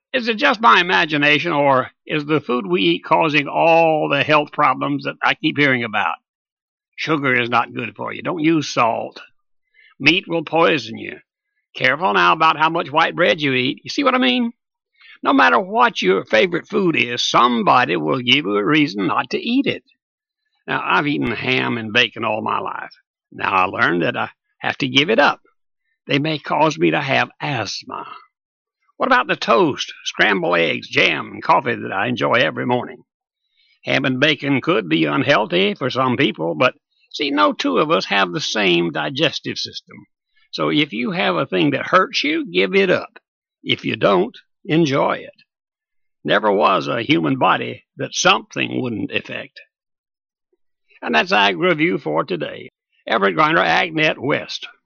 Is it just my imagination, or is the food we eat causing all the health problems that I keep hearing about? Sugar is not good for you. Don't use salt. Meat will poison you. Careful now about how much white bread you eat. You see what I mean? No matter what your favorite food is, somebody will give you a reason not to eat it. Now, I've eaten ham and bacon all my life. Now I learned that I have to give it up. They may cause me to have asthma. What about the toast, scrambled eggs, jam, and coffee that I enjoy every morning? Ham and bacon could be unhealthy for some people, but see, no two of us have the same digestive system. So if you have a thing that hurts you, give it up. If you don't, enjoy it. Never was a human body that something wouldn't affect. And that's Ag Review for today. Everett Griner, AgNet West.